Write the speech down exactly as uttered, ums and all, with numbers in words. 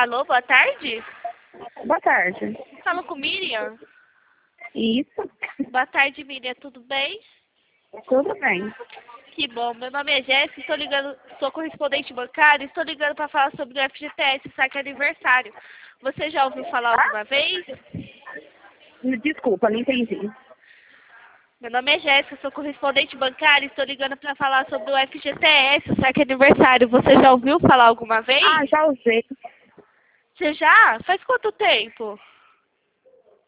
Alô, boa tarde? Boa tarde. Falo com Miriam? Isso. Boa tarde, Miriam, tudo bem? Tudo bem. Que bom, meu nome é Jéssica, estou ligando, sou correspondente bancária, estou ligando para falar sobre o F G T S, saque aniversário. Você já ouviu falar alguma vez? Desculpa, não entendi. Meu nome é Jéssica, sou correspondente bancária, estou ligando para falar sobre o F G T S, o saque aniversário. Você já ouviu falar alguma vez? Ah, já usei. Você já? Faz quanto tempo?